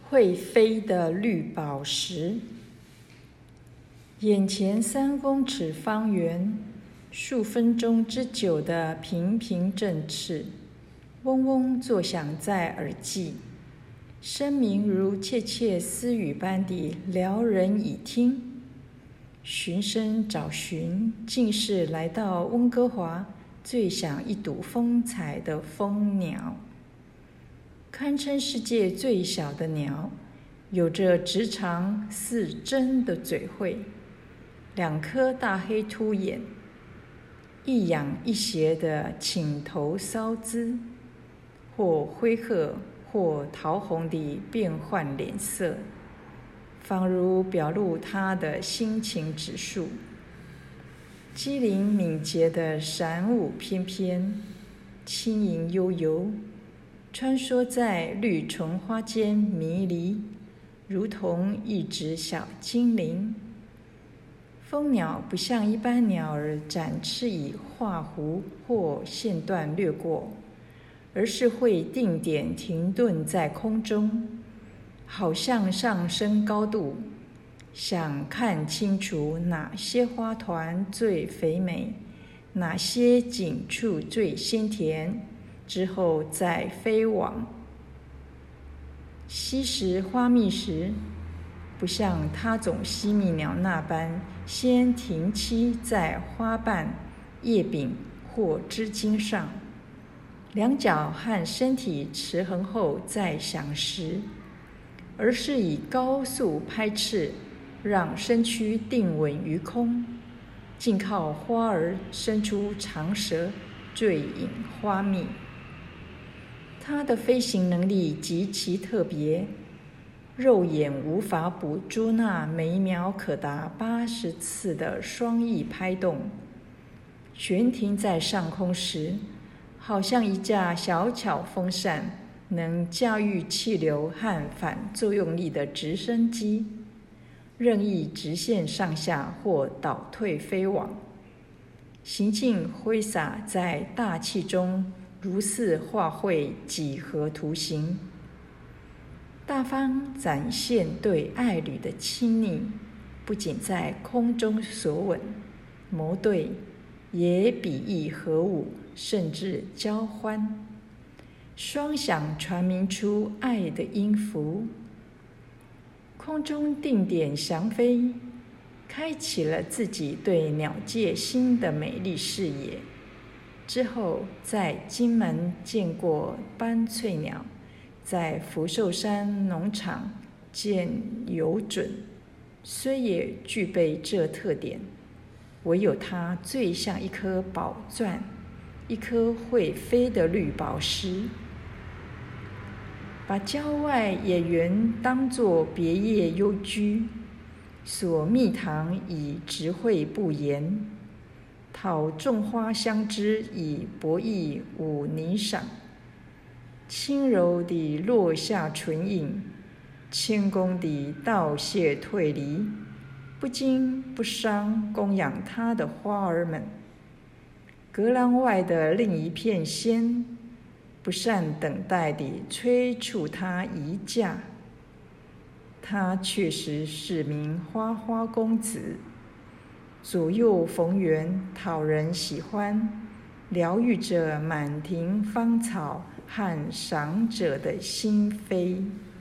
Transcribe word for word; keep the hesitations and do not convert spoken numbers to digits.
会飞的绿宝石。眼前三公尺方圆，数分钟之久的平平振翅，嗡嗡作响在耳际，声鸣如窃窃私语般地撩人耳听。循声找寻，竟是来到温哥华最享一睹风采的蜂鸟。堪称世界最小的鸟，有着直长似针的嘴喙，两颗大黑凸眼，一仰一斜的倾头搔姿，或灰褐或桃红地变换脸色，仿如表露它的心情指数。机灵敏捷的闪舞翩翩，轻盈悠游，穿梭在绿唇花间迷离，如同一只小精灵。蜂鸟不像一般鸟儿展翅以画弧或线段掠过，而是会定点停顿在空中，好像上升高度，想看清楚哪些花团最肥美，哪些景处最鲜甜，之后再飞往。吸食花蜜时，不像他种吸蜜鸟那般先停栖在花瓣、叶柄或枝茎上，两脚和身体持衡后再享食，而是以高速拍翅，让身躯定稳于空，尽靠花儿伸出长舌坠饮花蜜。它的飞行能力极其特别，肉眼无法捕捉那每秒可达八十次的双翼拍动。悬停在上空时，好像一架小巧风扇，能驾驭气流和反作用力的直升机，任意直线上下或倒退飞往，行径挥洒在大气中，如似画绘几何图形，大方展现对爱侣的亲昵，不仅在空中索吻、谋对，也比翼合舞，甚至交欢，双响传鸣出爱的音符。空中定点翔飞，开启了自己对鸟界新的美丽视野。之后在金门见过斑翠鸟，在福寿山农场见游隼，虽也具备这特点，唯有它最像一颗宝钻，一颗会飞的绿宝石。把郊外野园当作别业幽居，所蜜糖以直会不言，讨种花香枝以博弈舞霓裳，轻柔地落下唇印，谦恭地道谢退离，不惊不伤供养他的花儿们。隔廊外的另一片仙，不善等待地催促他移嫁。他确实是名花花公子，左右逢源，讨人喜欢，疗愈着满庭芳草和赏者的心扉。